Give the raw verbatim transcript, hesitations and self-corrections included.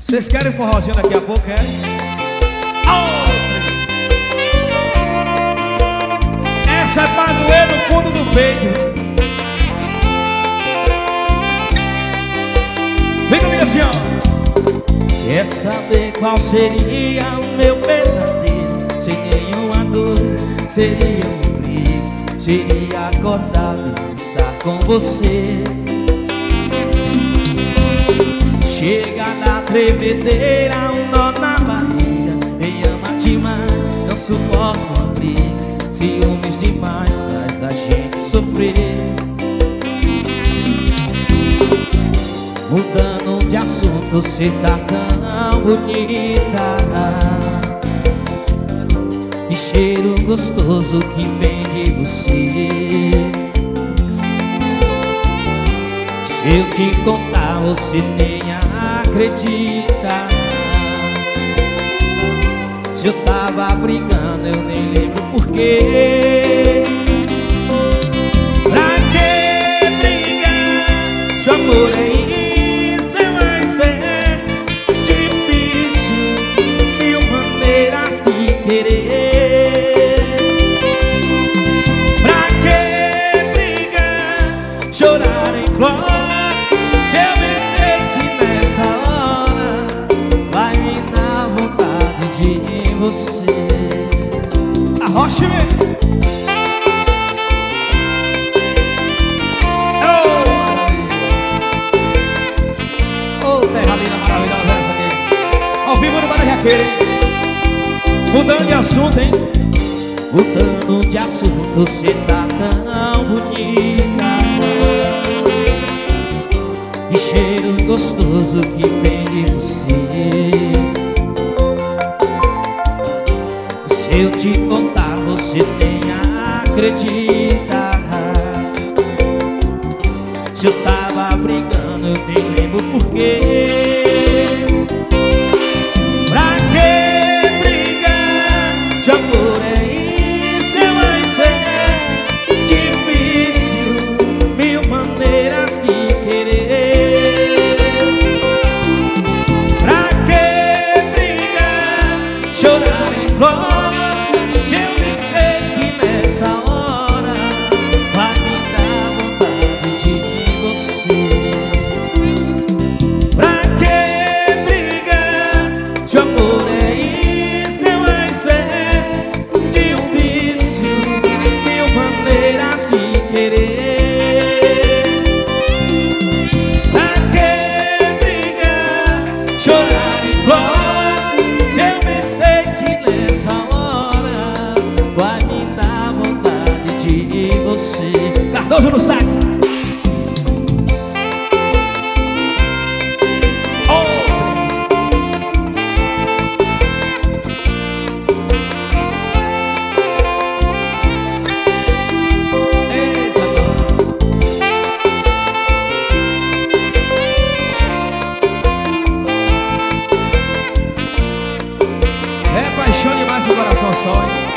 Vocês querem forrozinho daqui a pouco, querem? Oh! Essa é pra doer no fundo do peito. Vem comigo assim, ó. Quer saber qual seria o meu pesadelo? Sem nenhuma dor, seria um perigo. Seria acordado e estar com você. Chega na tremedeira, um nó na barriga. Quem ama demais não suporta uma briga. Ciúmes demais faz a gente sofrer. Mudando de assunto, você tá tão bonita. Que cheiro gostoso que vem de você. Se eu te contar, você nem acredita. Se eu tava brigando, eu nem lembro porquê. Pra que brigar? Seu amor é isso, é uma espécie difícil, mil maneiras de querer. Pra que brigar? Chorar em flor. Se eu bem sei que nessa hora vai me dar vontade de você. Arrocha mesmo. Oh, terra linda, maravilhosa essa aqui. Ao vivo no Bar da Jaqueira, hein? Mudando de assunto, hein? Mudando de assunto, você tá tão bonita. Que cheiro gostoso que vem de você. Se eu te contar, você nem acredita. Se eu tava brigando, eu nem lembro porquê. Pra que brigar? De amor é isso, é uma espécie difícil, mil maneiras de querer. Pra que brigar? Chorar em flor. Se eu me sei que nessa hora vai me dar vontade de você. Pra que brigar? Se o amor é isso, é uma espécie de um vício, mil maneiras de querer. Pra que brigar? Chorar em flor. Se eu me sei que nessa hora vai me dar vontade de você. Cardoso no sax. É paixão demais pro coração só, hein?